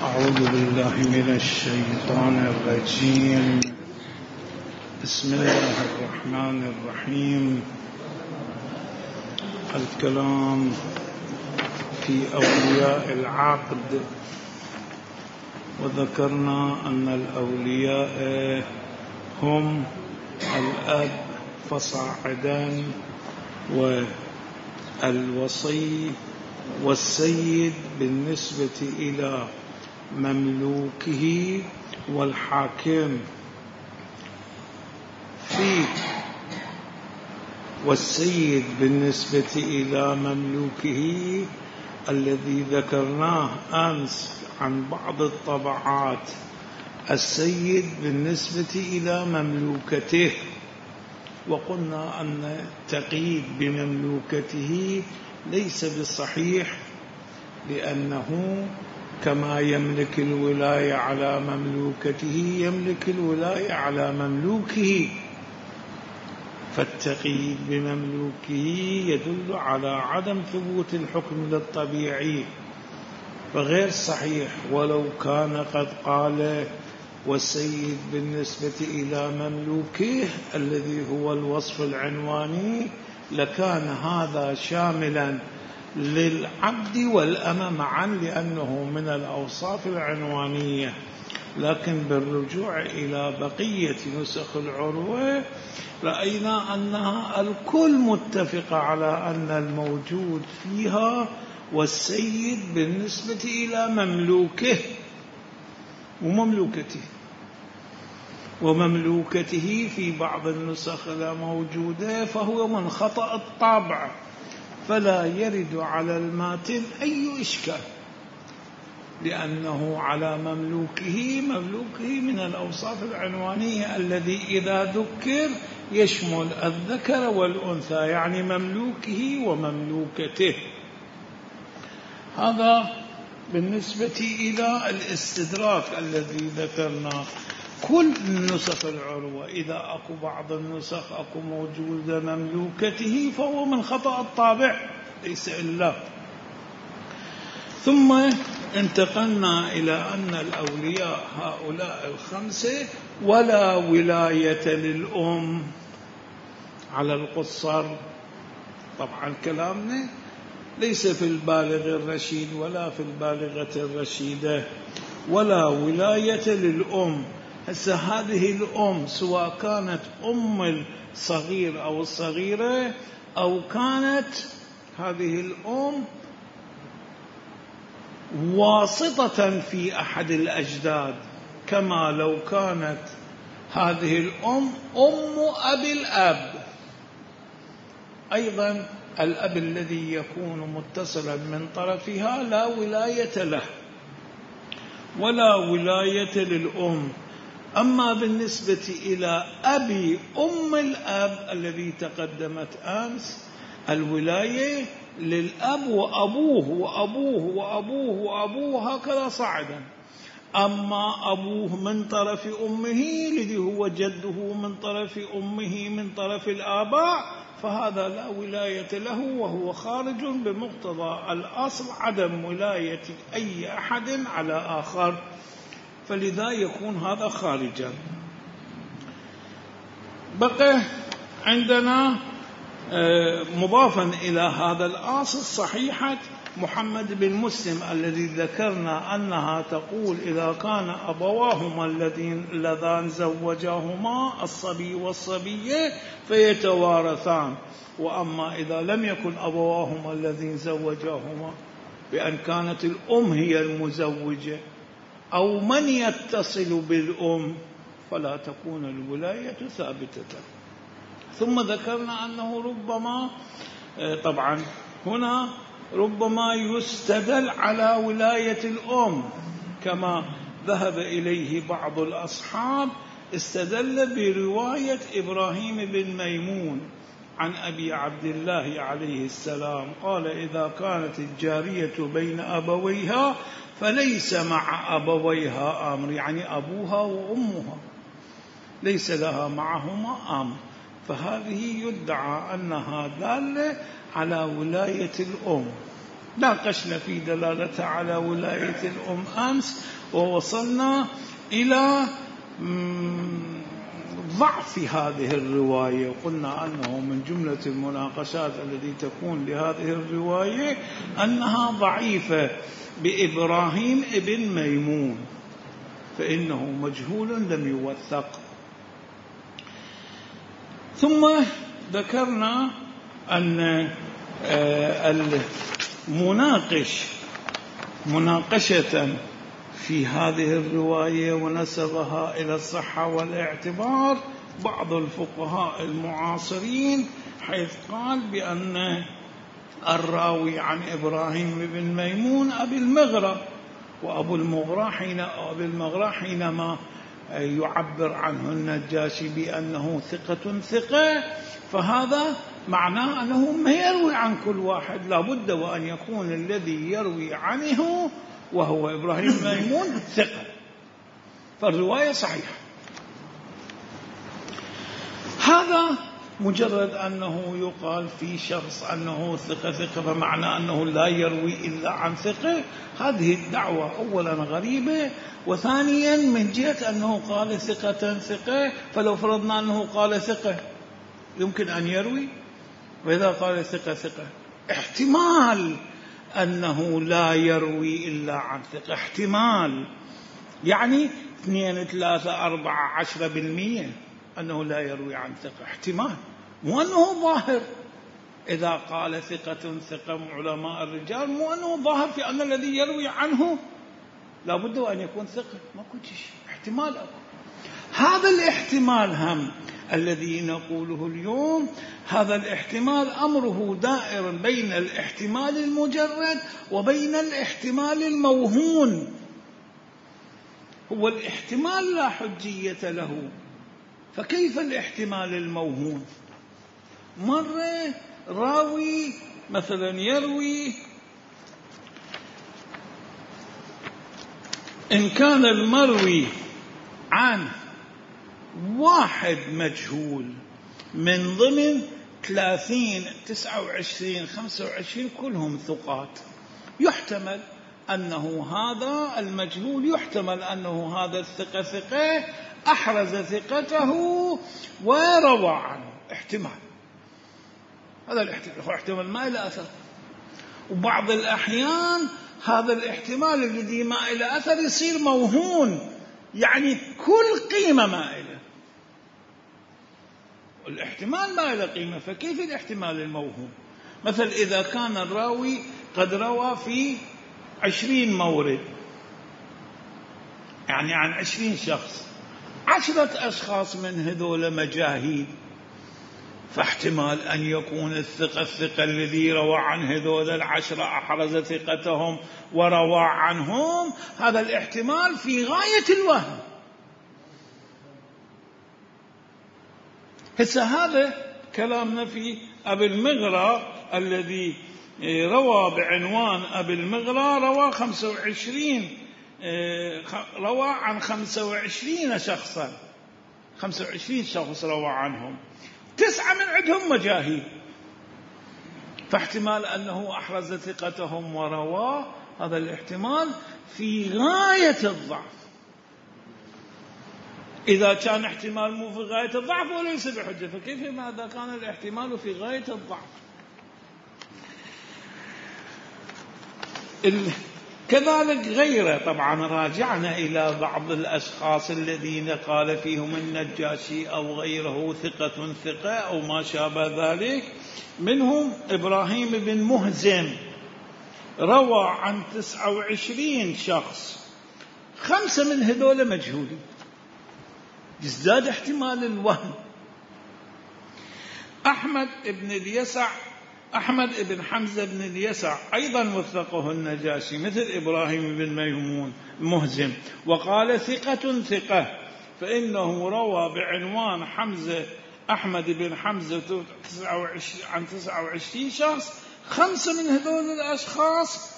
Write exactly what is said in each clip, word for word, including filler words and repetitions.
أعوذ بالله من الشيطان الرجيم. بسم الله الرحمن الرحيم. الكلام في أولياء العقد، وذكرنا أن الأولياء هم الأب فصاعدا والوصي والسيد بالنسبة إلى مملوكه والحاكم في والسيد بالنسبة إلى مملوكه الذي ذكرناه أمس عن بعض الطبعات، السيد بالنسبة إلى مملوكته، وقلنا أن التقييد بمملوكته ليس بالصحيح، لأنه كما يملك الولاية على مملوكته يملك الولاية على مملوكه، فالتقييد بمملوكه يدل على عدم ثبوت الحكم للطبيعي، فغير صحيح. ولو كان قد قال والسيد بالنسبة إلى مملوكه الذي هو الوصف العنواني لكان هذا شاملا للعبد والأمة معا، لأنه من الأوصاف العنوانية. لكن بالرجوع إلى بقية نسخ العروة رأينا أنها الكل متفق على أن الموجود فيها والسيد بالنسبة إلى مملوكه ومملوكته، ومملوكته في بعض النسخ لا موجودة، فهو من خطأ الطابع، فلا يرد على الماتن أي إشكال، لأنه على مملوكه. مملوكه من الأوصاف العنوانية الذي إذا ذكر يشمل الذكر والأنثى، يعني مملوكه ومملوكته. هذا بالنسبة إلى الاستدراك الذي ذكرناه. كل نسخ العروة إذا أكو بعض النسخ أكو موجودة مملوكته فهو من خطأ الطابع ليس إلا. ثم انتقلنا إلى أن الأولياء هؤلاء الخمسة ولا ولاية للأم على القصر. طبعا كلامنا ليس في البالغ الرشيد ولا في البالغة الرشيدة. ولا ولاية للأم. هسه هذه الأم سواء كانت أم الصغير أو الصغيرة، أو كانت هذه الأم واسطة في أحد الأجداد، كما لو كانت هذه الأم أم أبي الأب، أيضا الأب الذي يكون متصلا من طرفها لا ولاية له ولا ولاية للأم. أما بالنسبة إلى أبي أم الأب الذي تقدمت أمس، الولاية للأب وأبوه وأبوه وأبوه وأبوه هكذا صعدا. أما أبوه من طرف أمه الذي هو جده من طرف أمه من طرف الآباء، فهذا لا ولاية له، وهو خارج بمقتضى الأصل عدم ولاية أي أحد على آخر، فلذا يكون هذا خارجا. بقى عندنا مضافا إلى هذا الأصل صحيحة محمد بن مسلم الذي ذكرنا أنها تقول إذا كان أبواهما اللذان زوجاهما الصبي والصبية فيتوارثان، وأما إذا لم يكن أبواهما الذين زوجاهما بأن كانت الأم هي المزوجة أو من يتصل بالأم فلا تكون الولاية ثابتة. ثم ذكرنا أنه ربما طبعا هنا ربما يستدل على ولاية الأم كما ذهب إليه بعض الأصحاب. استدل برواية إبراهيم بن ميمون عن أبي عبد الله عليه السلام قال إذا كانت الجارية بين أبويها فليس مع أبويها أمر، يعني أبوها وأمها ليس لها معهما أمر، فهذه يدعى أنها دالة على ولاية الأم. ناقشنا في دلالة على ولاية الأم أمس، ووصلنا إلى ضعف هذه الرواية، وقلنا أنه من جملة المناقشات التي تكون لهذه الرواية أنها ضعيفة بإبراهيم ابن ميمون، فإنه مجهول لم يوثق. ثم ذكرنا أن المناقش مناقشة في هذه الرواية ونسبها إلى الصحة والاعتبار بعض الفقهاء المعاصرين، حيث قال بأن الراوي عن إبراهيم بن ميمون أبي المغرى، وأبو المغرى حين أبي المغرى حينما يعبر عنه النجاشي بأنه ثقة ثقة، فهذا معناه أنه ما يروي عن كل واحد، لا بد وأن يكون الذي يروي عنه وهو إبراهيم ميمون ثقة، فالرواية صحيحة. هذا مجرد أنه يقال في شخص أنه ثقة ثقة فمعنى أنه لا يروي إلا عن ثقة، هذه الدعوة أولا غريبة، وثانيا من جهة أنه قال ثقة ثقة، فلو فرضنا أنه قال ثقة يمكن أن يروي، وإذا قال ثقة ثقة احتمال أنه لا يروي إلا عن ثقة، احتمال يعني اثنين ثلاثة أربعة عشرة بالمية أنه لا يروي عن ثقة، احتمال، مو أنه ظاهر. إذا قال ثقة ثقة علماء الرجال مو أنه ظاهر في أن الذي يروي عنه لا بد أن يكون ثقة، ما كنت شيء، احتمال أكو. هذا الاحتمال هم الذي نقوله اليوم، هذا الاحتمال أمره دائر بين الاحتمال المجرد وبين الاحتمال الموهون. هو الاحتمال لا حجية له، فكيف الاحتمال الموهون؟ مرة راوي مثلا يروي إن كان المروي عن واحد مجهول من ضمن ثلاثين تسعة وعشرين خمسة وعشرين كلهم ثقات، يحتمل أنه هذا المجهول، يحتمل أنه هذا الثقة ثقة أحرز ثقته وروى عنه، احتمال، هذا الاحتمال احتمال ما إلى أثر. وبعض الأحيان هذا الاحتمال الذي ما إلى أثر يصير موهون، يعني كل قيمة مائلة، الاحتمال ما له قيمة، فكيف الاحتمال الموهوم؟ مثل إذا كان الراوي قد روى في عشرين مورد، يعني عن عشرين شخص، عشرة أشخاص من هذول مجاهيل، فاحتمال أن يكون الثقة الثقة الذي روى عن هذول العشرة أحرز ثقتهم وروى عنهم، هذا الاحتمال في غاية الوهم. هسه هذا كلامنا في أبي المغرى الذي روى بعنوان أبي المغرى، روى خمسة وعشرين روى عن خمسة وعشرين شخصا، خمسة وعشرين شخص روى عنهم، تسعة من عندهم مجاهيل، فاحتمال أنه أحرز ثقتهم ورواه، هذا الاحتمال في غاية الضعف. إذا كان احتمال مو في غاية الضعف وليس بحجة، فكيف ماذا كان الاحتمال في غاية الضعف؟ كذلك غيره، طبعا راجعنا إلى بعض الأشخاص الذين قال فيهم النجاشي أو غيره ثقة ثقة أو ما شابه ذلك، منهم إبراهيم بن مهزم روى عن تسعة وعشرين شخص، خمسة من هذول مجهولين، يزداد احتمال الوهم. أحمد بن اليسع أحمد بن حمزة بن اليسع أيضا وثقه النجاشي مثل إبراهيم بن ميمون مهزم، وقال ثقة ثقة، فإنه روى بعنوان حمزة أحمد بن حمزة عن تسعة وعشرين شخص، خمسة من هذول الأشخاص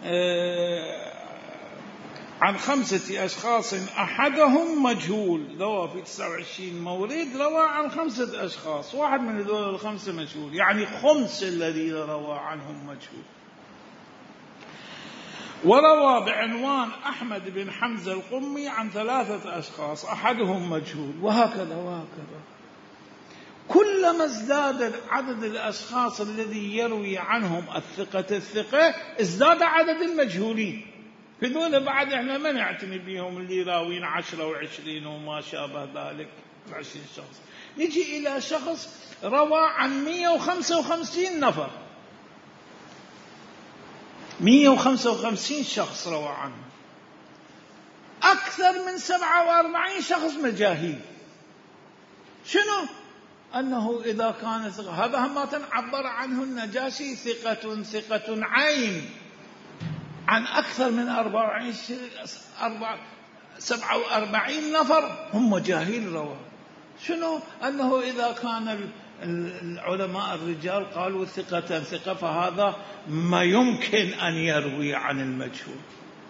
عن خمسة أشخاص أحدهم مجهول، روى في تسعة وعشرين مورد روى عن خمسة أشخاص، واحد من هذول الخمسة مجهول، يعني خمس الذين روى عنهم مجهول. وروى بعنوان أحمد بن حمزة القمي عن ثلاثة أشخاص أحدهم مجهول، وهكذا وهكذا. كلما ازداد عدد الأشخاص الذي يروي عنهم الثقة الثقة ازداد عدد المجهولين. هذول بعد احنا ما نعتني بهم، اللي راوين عشرة وعشرين وما شابه ذلك، عشرين شخص. نجي إلى شخص روى عن مئة وخمسة وخمسين نفر، مئة وخمسة وخمسين شخص روى عنه، أكثر من سبعة وأربعين شخص مجاهيل. شنو؟ أنه إذا كان ثقة، هذا هم عبر عنه النجاشي ثقة ثقة عين، عن أكثر من أربعة وأربعين سبعة وأربعين نفر هم مجاهيل رواه. شنو؟ أنه إذا كان العلماء الرجال قالوا ثقة ثقة، فهذا ما يمكن أن يروي عن المجهول.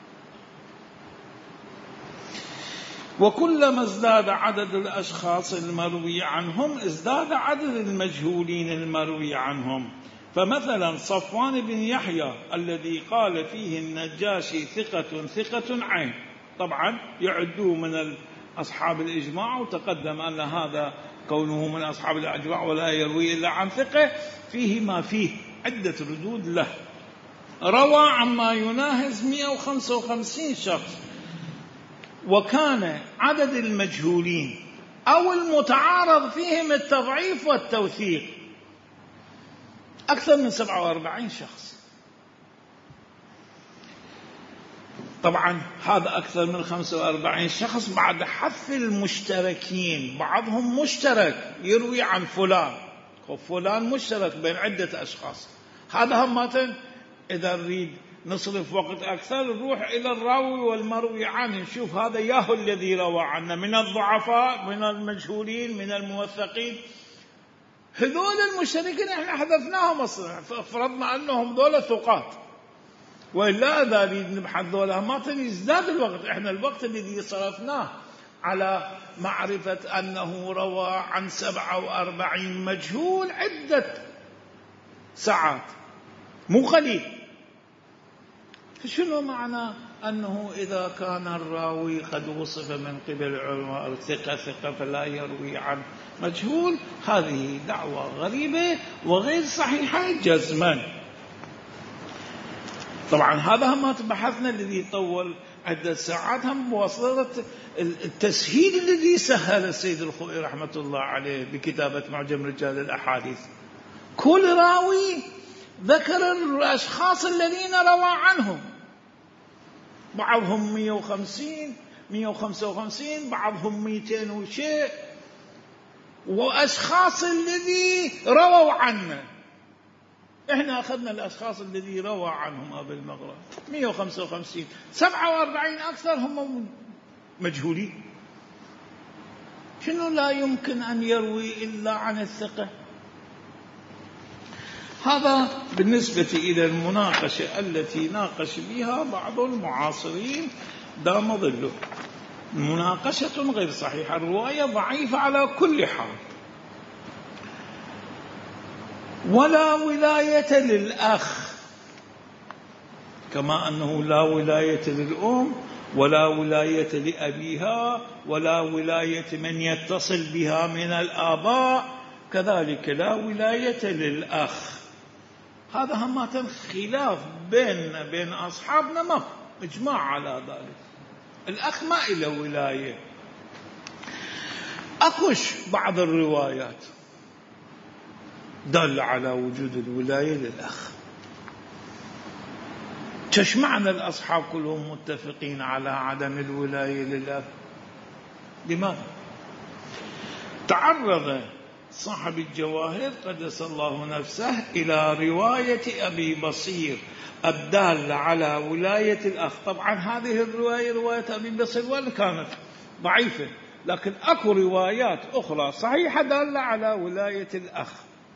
وكلما ازداد عدد الأشخاص المروي عنهم ازداد عدد المجهولين المروي عنهم. فمثلا صفوان بن يحيى الذي قال فيه النجاشي ثقة ثقة عين، طبعا يعدوه من أصحاب الإجماع، وتقدم أن هذا كونه من أصحاب الإجماع ولا يروي إلا عن ثقة فيه ما فيه عدة ردود له. روى عما يناهز مئة وخمسة وخمسين شخص، وكان عدد المجهولين أو المتعارض فيهم التضعيف والتوثيق أكثر من سبعة وأربعين شخص. طبعا هذا أكثر من خمسة وأربعين شخص بعد حذف المشتركين، بعضهم مشترك يروي عن فلان، وفلان مشترك بين عدة أشخاص. هذا هم إذا نريد نصرف وقت أكثر نروح إلى الراوي والمروي عنه، نشوف هذا ياهو الذي روى عنه من الضعفاء، من المجهولين، من الموثقين. هذول المشتركين احنا حذفناهم اصلا، فرضنا انهم دول ثقات، والا اذا نريد نبحث ذولا ما يزداد الوقت. احنا الوقت الذي صرفناه على معرفة انه روى عن سبعة وأربعين مجهول عدة ساعات، مو قليل. فشنو معنى أنه إذا كان الراوي قد وصف من قبل العلماء ثقة ثقة فلا يروي عن مجهول؟ هذه دعوة غريبة وغير صحيحة جزما. طبعا هذا ما بحثنا الذي طول عدة ساعات هم مواصلة التسهيل الذي سهل السيد الخوئي رحمة الله عليه بكتابة معجم رجال الأحاديث. كل راوي ذكر الأشخاص الذين روى عنهم، بعضهم مئة وخمسين مئة وخمسة وخمسين، بعضهم مئتين وشيء، وأشخاص الذي رووا عنه. إحنا أخذنا الأشخاص الذي روى عنهم أبو المغرب مئة وخمسة وخمسين، سبعة وأربعين أكثر هم مجهولين. شنو لا يمكن أن يروي إلا عن الثقة؟ هذا بالنسبة إلى المناقشة التي ناقش بها بعض المعاصرين دام ظله. مناقشة غير صحيحة، الرواية ضعيفة على كل حال. ولا ولاية للأخ، كما أنه لا ولاية للأم ولا ولاية لأبيها ولا ولاية من يتصل بها من الآباء، كذلك لا ولاية للأخ. هذا هم خلاف بين بين أصحابنا، ما إجماع على ذلك. الأخ ما إلى ولاية. أكوش بعض الروايات دل على وجود الولاية للأخ. كش معنى الأصحاب كلهم متفقين على عدم الولاية للأخ؟ لماذا؟ تعرض صاحب الجواهر قدس الله نفسه إلى رواية أبي بصير الدالة على ولاية الأخ. طبعا هذه الرواية رواية أبي بصير وإن كانت ضعيفة، لكن أكو روايات أخرى صحيحة دالة على ولاية الأخ.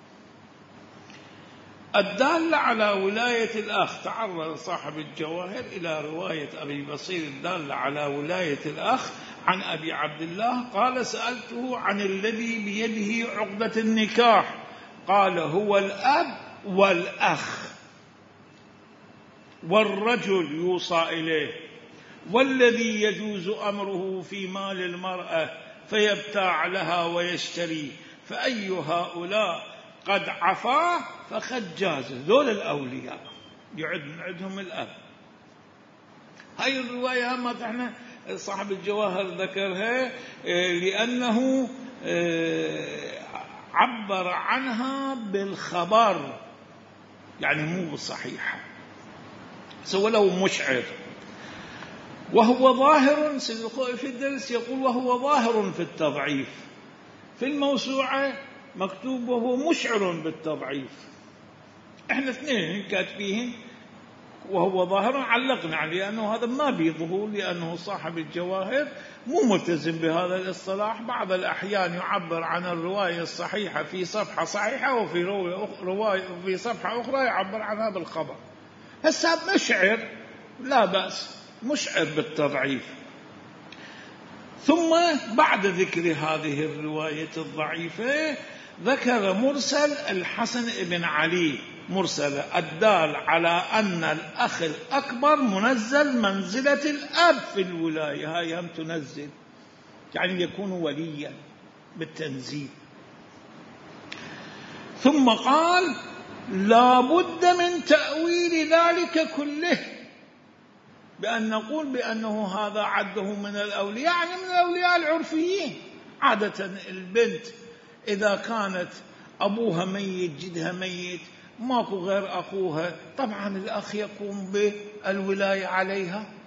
الدالة على ولاية الأخ، تعرض صاحب الجواهر إلى رواية أبي بصير الدالة على ولاية الأخ عن أبي عبد الله قال: سألته عن الذي بيده عقدة النكاح، قال: هو الأب والأخ. والرجل يوصى إليه، والذي يجوز أمره في مال المرأة فيبتاع لها ويشتري، فأي هؤلاء قد عفاه فقد جاز. ذول الأولياء يعد من عندهم الأب. هاي الرواية ما احنا صاحب الجواهر ذكرها لأنه عبر عنها بالخبر، يعني مو بالصحيحة، سوى له مشعر. وهو ظاهر في الدرس يقول وهو ظاهر في التضعيف، في الموسوعة مكتوب وهو مشعر بالتضعيف. احنا اثنين كاتبين وهو ظاهر علقنا عليه لأنه هذا ما بيظهر، لأنه صاحب الجواهر مو ملتزم بهذا الاصطلاح. بعض الأحيان يعبر عن الرواية الصحيحة في صفحة صحيحة، وفي رواية في صفحة أخرى يعبر عنها بالخبر. هسه مشعر لا بأس، مشعر بالتضعيف. ثم بعد ذكر هذه الرواية الضعيفة ذكر مرسل الحسن بن علي، مرسل الدال على أن الأخ الأكبر منزل منزلة الأب في الولاية. هاي هم تنزل يعني يكون وليا بالتنزيل. ثم قال لا بد من تأويل ذلك كله، بأن نقول بأنه هذا عده من الأولياء، يعني من الأولياء العرفيين. عادة البنت إذا كانت أبوها ميت جدها ميت ماكو غير أخوها، طبعا الأخ يقوم بالولاية عليها.